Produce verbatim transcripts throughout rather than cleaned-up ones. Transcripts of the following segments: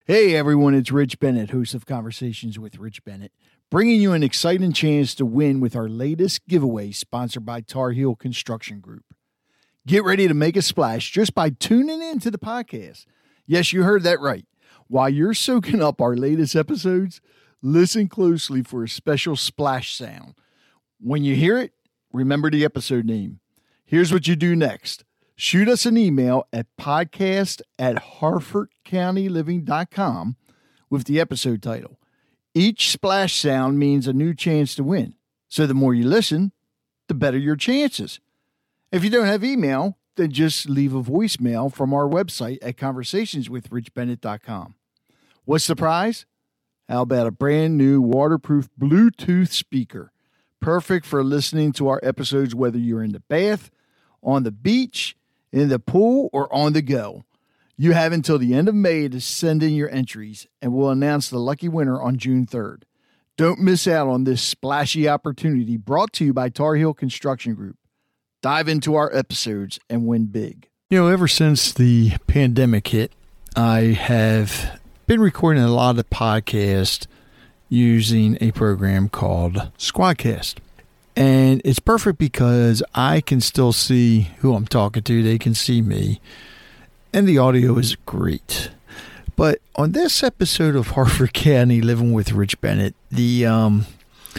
Hey everyone, it's Rich Bennett, host of Conversations with Rich Bennett, bringing you an exciting chance to win with our latest giveaway sponsored by Tar Heel Construction Group. Get ready to make a splash just by tuning in to the podcast. Yes, you heard that right. While you're soaking up our latest episodes, listen closely for a special splash sound. When you hear it, remember the episode name. Here's what you do next. Shoot us an email at podcast at harford county living dot com with the episode title. Each splash sound means a new chance to win. So the more you listen, the better your chances. If you don't have email, then just leave a voicemail from our website at conversations with rich bennett dot com. What's the prize? How about a brand new waterproof Bluetooth speaker? Perfect for listening to our episodes whether you're in the bath, on the beach, in the pool, or on the go. You have until the end of May to send in your entries, and we'll announce the lucky winner on June third. Don't miss out on this splashy opportunity brought to you by Tar Heel Construction Group. Dive into our episodes and win big. You know, ever since the pandemic hit, I have been recording a lot of podcasts using a program called Squadcast. And it's perfect because I can still see who I'm talking to. They can see me. And the audio is great. But on this episode of Harford County Living with Rich Bennett, the um,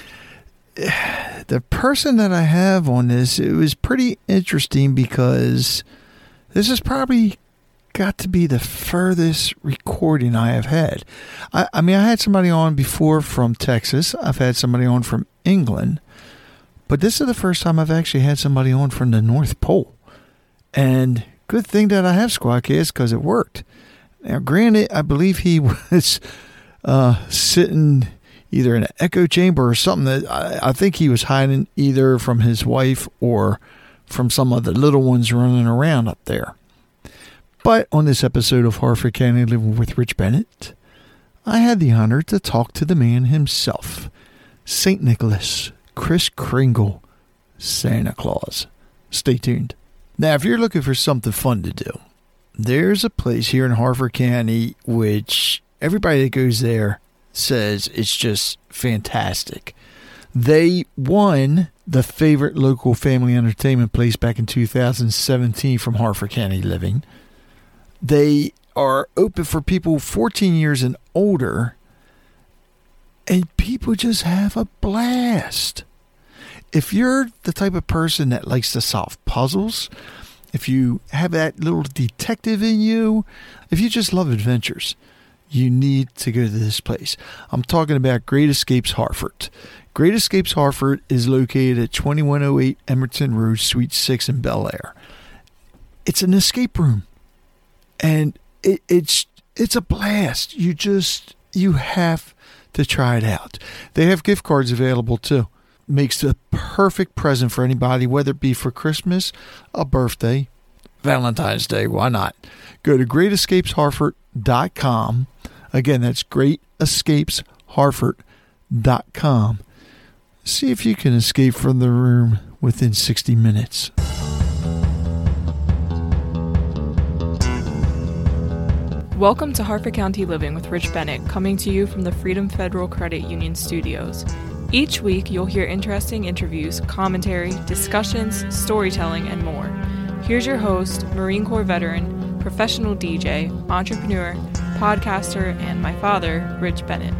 the person that I have on this, it was pretty interesting because this has probably got to be the furthest recording I have had. I, I mean, I had somebody on before from Texas. I've had somebody on from England. But this is the first time I've actually had somebody on from the North Pole. And good thing that I have Squadcast because it worked. Now, granted, I believe he was uh, sitting either in an echo chamber or something that I, I think he was hiding either from his wife or from some of the little ones running around up there. But on this episode of Harford County Living with Rich Bennett, I had the honor to talk to the man himself, Saint Nicholas, Kris Kringle, Santa Claus. Stay tuned. Now, if you're looking for something fun to do, there's a place here in Harford County which everybody that goes there says it's just fantastic. They won the favorite local family entertainment place back in two thousand seventeen from Harford County Living. They are open for people fourteen years and older, and people just have a blast. If you're the type of person that likes to solve puzzles, if you have that little detective in you, if you just love adventures, you need to go to this place. I'm talking about Great Escapes Harford. Great Escapes Harford is located at twenty-one oh eight Emerson Road, Suite six in Bel Air. It's an escape room, and it, it's it's a blast. You just, you have to try it out. They have gift cards available too. Makes the perfect present for anybody, whether it be for Christmas, a birthday, Valentine's Day, why not? Go to great escapes harford dot com. Again, that's great escapes harford dot com. See if you can escape from the room within sixty minutes. Welcome to Harford County Living with Rich Bennett, coming to you from the Freedom Federal Credit Union studios. Each week, you'll hear interesting interviews, commentary, discussions, storytelling, and more. Here's your host, Marine Corps veteran, professional D J, entrepreneur, podcaster, and my father, Rich Bennett.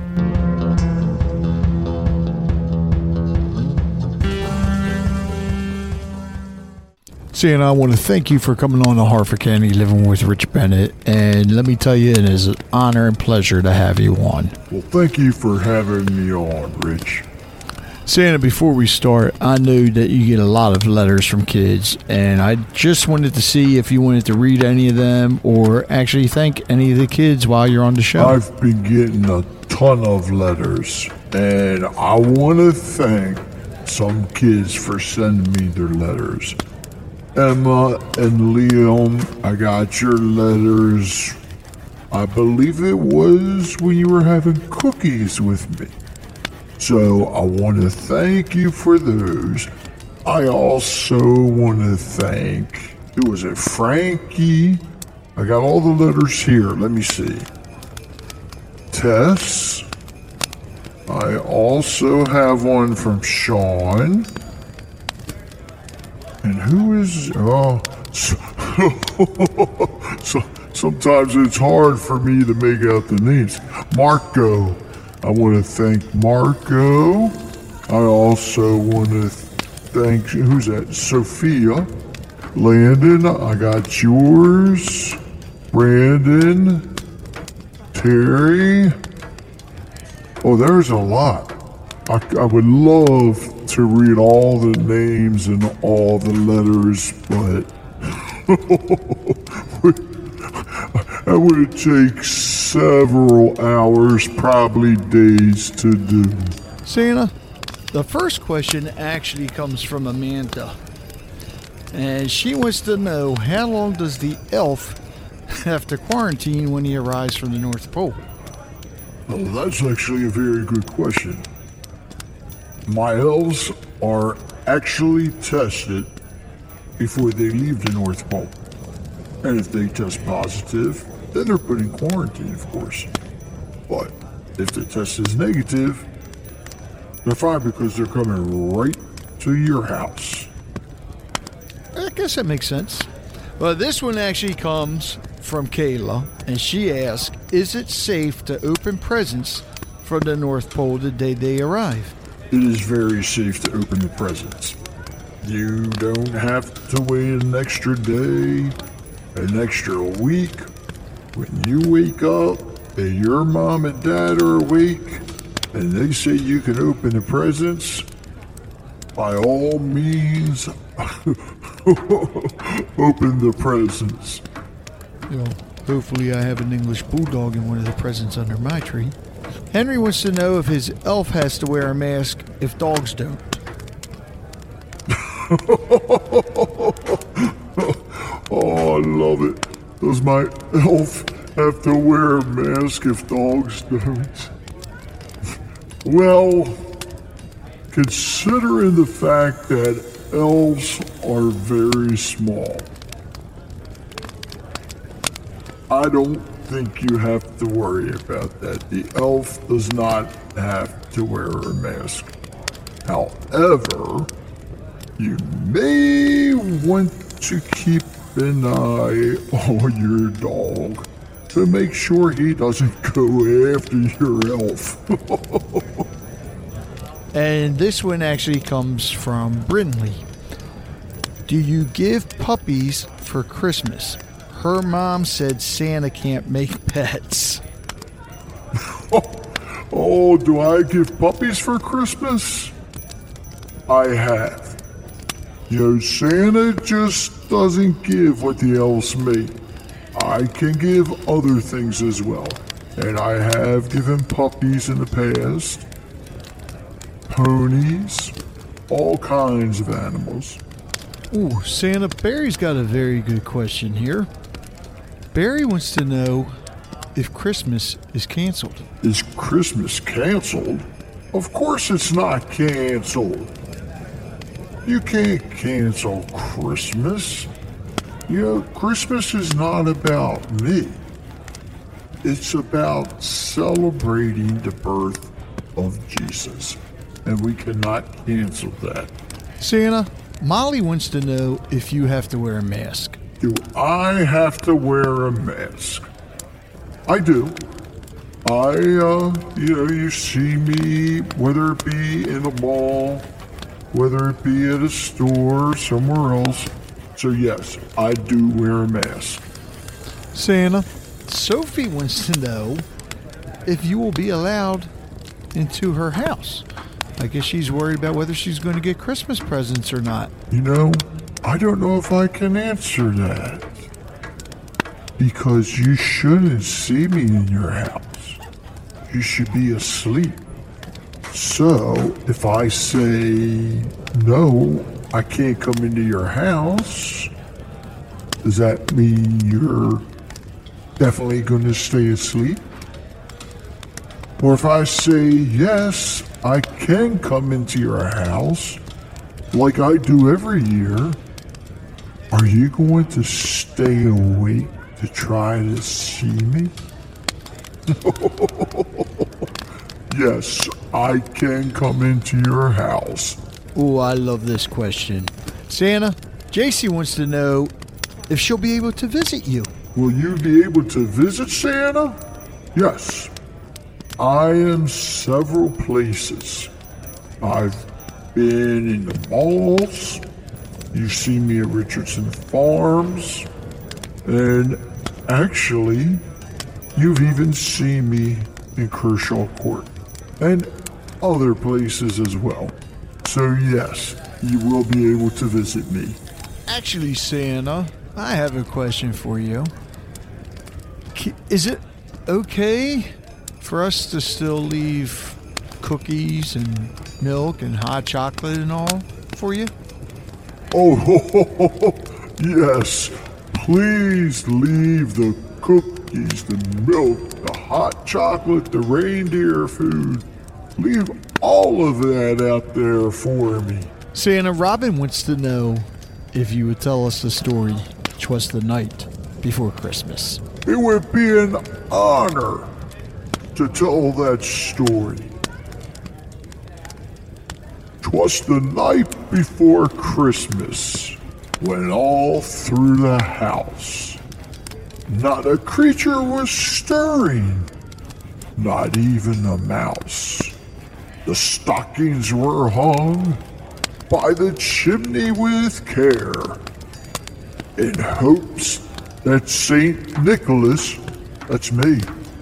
See, and I want to thank you for coming on to Harford County Living with Rich Bennett. And let me tell you, it is an honor and pleasure to have you on. Well, thank you for having me on, Rich. Santa, before we start, I know that you get a lot of letters from kids, and I just wanted to see if you wanted to read any of them or actually thank any of the kids while you're on the show. I've been getting a ton of letters, and I want to thank some kids for sending me their letters. Emma and Liam, I got your letters. I believe it was when you were having cookies with me. So I want to thank you for those. I also want to thank, who was it, Frankie? I got all the letters here. Let me see. Tess. I also have one from Sean. And who is... Oh, so, so, sometimes it's hard for me to make out the names. Marco. I want to thank Marco. I also want to thank... Who's that? Sophia. Landon, I got yours. Brandon. Terry. Oh, there's a lot. I, I would love to read all the names and all the letters, but that would take several hours, probably days to do. Santa, the first question actually comes from Amanda. And she wants to know, how long does the elf have to quarantine when he arrives from the North Pole? Well, that's actually a very good question. My elves are actually tested before they leave the North Pole. And if they test positive, then they're put in quarantine, of course. But if the test is negative, they're fine because they're coming right to your house. I guess that makes sense. Well, this one actually comes from Kayla, and she asks, is it safe to open presents from the North Pole the day they arrive? It is very safe to open the presents. You don't have to wait an extra day, an extra week. When you wake up and your mom and dad are awake and they say you can open the presents, by all means, open the presents. You know, hopefully I have an English bulldog in one of the presents under my tree. Henry wants to know if his elf has to wear a mask if dogs don't. Oh, I love it. Does my elf have to wear a mask if dogs don't? Well, considering the fact that elves are very small, I don't think you have to worry about that. The elf does not have to wear a mask. However, you may want to keep an eye on your dog to make sure he doesn't go after your elf. And this one actually comes from Brinley. Do you give puppies for Christmas? Her mom said Santa can't make pets. Oh, do I give puppies for Christmas? I have. You know, Santa just doesn't give what the elves make. I can give other things as well. And I have given puppies in the past. Ponies. All kinds of animals. Ooh, Santa, Barry's got a very good question here. Barry wants to know if Christmas is canceled. Is Christmas canceled? Of course it's not canceled. You can't cancel Christmas. You know, Christmas is not about me. It's about celebrating the birth of Jesus. And we cannot cancel that. Santa, Molly wants to know if you have to wear a mask. Do I have to wear a mask? I do. I, uh, you know, you see me, whether it be in a mall, whether it be at a store, somewhere else. So yes, I do wear a mask. Santa, Sophie wants to know if you will be allowed into her house. I guess she's worried about whether she's going to get Christmas presents or not. You know, I don't know if I can answer that. Because you shouldn't see me in your house. You should be asleep. So, if I say, no, I can't come into your house, does that mean you're definitely going to stay asleep? Or if I say, yes, I can come into your house, like I do every year, are you going to stay awake to try to see me? Yes, I can come into your house. Oh, I love this question. Santa, J C wants to know if she'll be able to visit you. Will you be able to visit Santa? Yes. I am several places. I've been in the malls. You see me at Richardson Farms. And actually, you've even seen me in Kershaw Court. And other places as well. So yes, you will be able to visit me. Actually, Santa, I have a question for you. Is it okay for us to still leave cookies and milk and hot chocolate and all for you? Oh, yes. Please leave the cookies, the milk, the hot chocolate, the reindeer food. Leave all of that out there for me. Santa, Robin wants to know if you would tell us the story, "'Twas the Night Before Christmas." It would be an honor to tell that story. 'Twas the night before Christmas, when all through the house not a creature was stirring, not even a mouse. The stockings were hung by the chimney with care, in hopes that Saint Nicholas, that's me,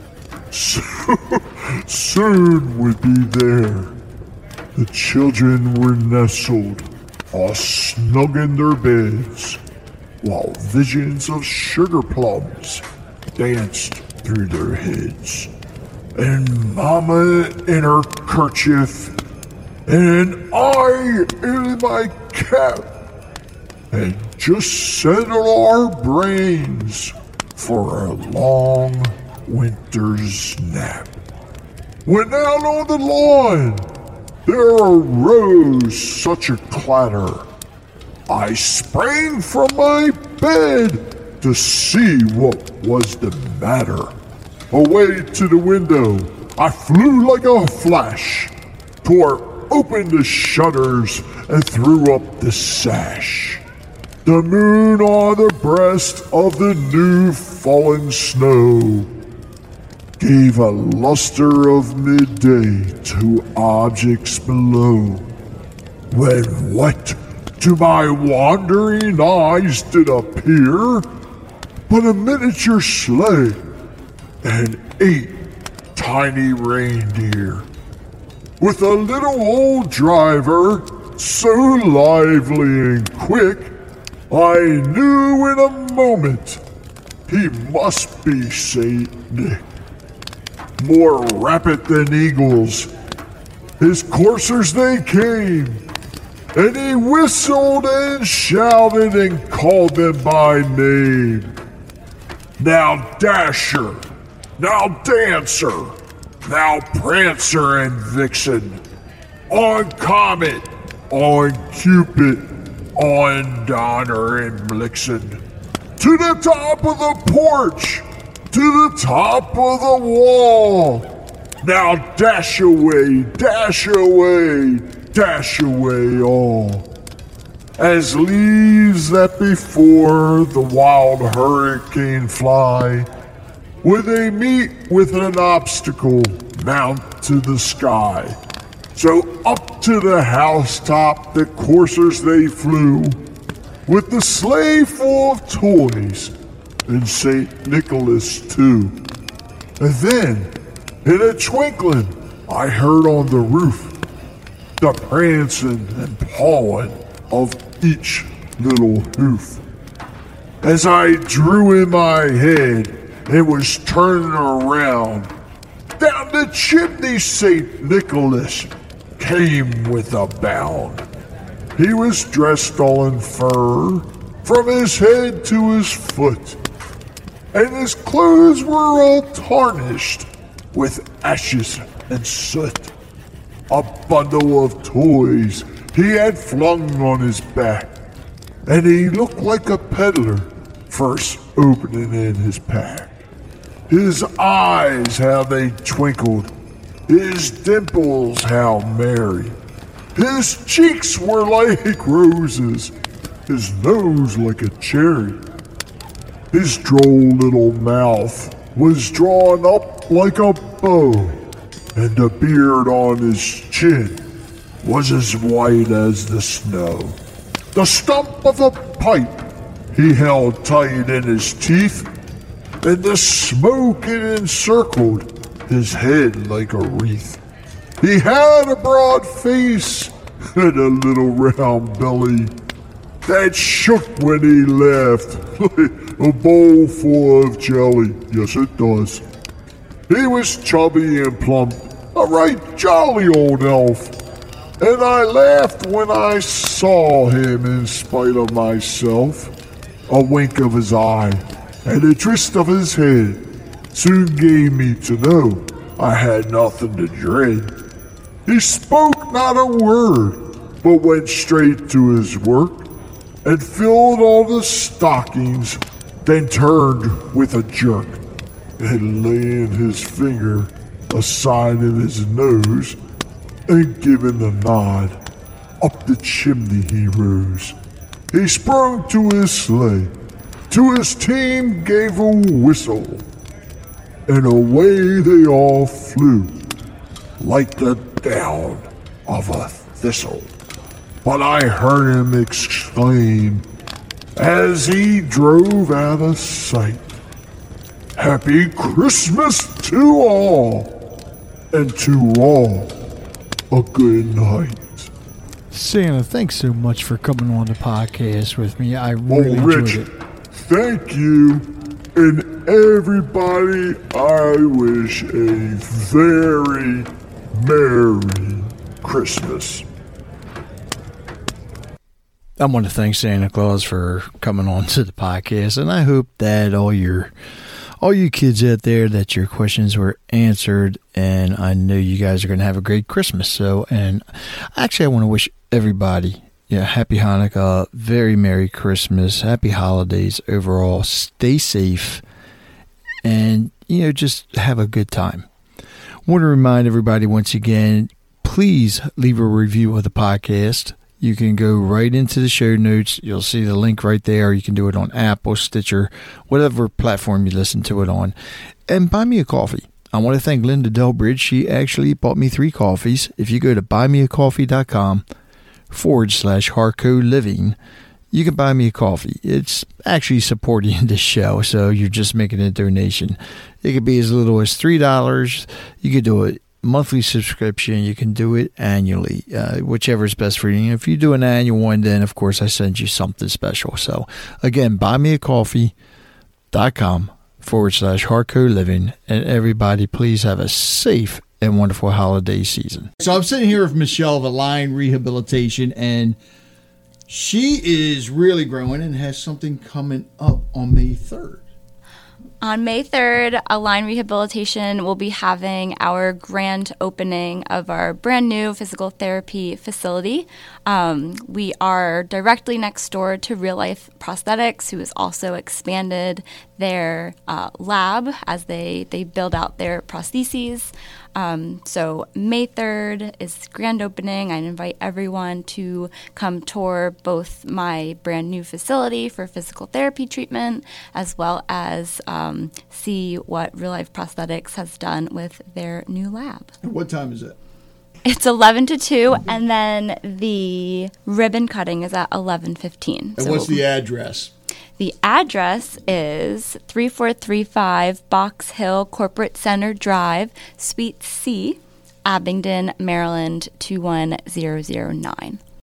soon would be there. The children were nestled, all snug in their beds, while visions of sugar plums danced through their heads. And Mama in her kerchief, and I in my cap, had just settled our brains for a long winter's nap. When out on the lawn there arose such a clatter, I sprang from my bed to see what was the matter. Away to the window I flew like a flash, tore open the shutters and threw up the sash. The moon on the breast of the new fallen snow gave a luster of midday to objects below, when what to my wandering eyes did appear but a miniature sleigh and eight tiny reindeer, with a little old driver so lively and quick, I knew in a moment he must be Saint Nick. More rapid than eagles, his coursers they came, and he whistled and shouted and called them by name. Now Dasher, now Dancer, now Prancer and Vixen, on Comet, on Cupid, on Donner and Blixen, to the top of the porch, to the top of the wall. Now dash away, dash away, dash away all, as leaves that before the wild hurricane fly, when they meet with an obstacle, mount to the sky. So up to the housetop the coursers they flew, with the sleigh full of toys, and Saint Nicholas too. And then, in a twinkling, I heard on the roof the prancing and pawing of each little hoof. As I drew in my head and was turning around, down the chimney Saint Nicholas came with a bound. He was dressed all in fur, from his head to his foot, and his clothes were all tarnished with ashes and soot. A bundle of toys he had flung on his back, and he looked like a peddler first opening in his pack. His eyes, how they twinkled. His dimples, how merry. His cheeks were like roses. His nose like a cherry. His droll little mouth was drawn up like a bow, and the beard on his chin was as white as the snow. The stump of a pipe he held tight in his teeth, and the smoke it encircled his head like a wreath. He had a broad face and a little round belly that shook when he laughed like a bowl full of jelly. Yes, it does. He was chubby and plump, a right jolly old elf, and I laughed when I saw him in spite of myself. A wink of his eye and a twist of his head soon gave me to know I had nothing to dread. He spoke not a word, but went straight to his work and filled all the stockings, then turned with a jerk, and laying his finger aside of his nose and giving a nod, up the chimney he rose. He sprung to his sleigh, to his team gave a whistle, and away they all flew like the down of a thistle. But I heard him exclaim as he drove out of sight, "Happy Christmas to all, and to all a good night." Santa, thanks so much for coming on the podcast with me. I really oh, Rich, enjoyed it. Thank you. And everybody, I wish a very Merry Christmas. I want to thank Santa Claus for coming on to the podcast, and I hope that all your all you kids out there, that your questions were answered, and I know you guys are going to have a great Christmas. So, and actually, I want to wish everybody, yeah, happy Hanukkah, very Merry Christmas, happy holidays overall. Stay safe, and you know, just have a good time. I want to remind everybody once again, please leave a review of the podcast. You can go right into the show notes. You'll see the link right there. You can do it on Apple, Stitcher, whatever platform you listen to it on. And buy me a coffee. I want to thank Linda Delbridge. She actually bought me three coffees. If you go to buymeacoffee.com forward slash Harco Living, you can buy me a coffee. It's actually supporting the show, so you're just making a donation. It could be as little as three dollars. You could do it monthly subscription. You can do it annually, uh, whichever is best for you. If you do an annual one, then of course I send you something special. So again, buymeacoffee.com forward slash Harco Living, and everybody please have a safe and wonderful holiday season. So I'm sitting here with Michelle of Align Rehabilitation, and she is really growing and has something coming up on May third. On May third, Align Rehabilitation will be having our grand opening of our brand new physical therapy facility. Um, we are directly next door to Real Life Prosthetics, who has also expanded their uh, lab as they, they build out their prostheses. Um, so May third is grand opening. I invite everyone to come tour both my brand new facility for physical therapy treatment, as well as um, see what Real Life Prosthetics has done with their new lab. And what time is it? It's eleven to two, and then the ribbon cutting is at eleven fifteen. And so what's the address? The address is three four three five Box Hill Corporate Center Drive, Suite C, Abingdon, Maryland two one zero zero nine.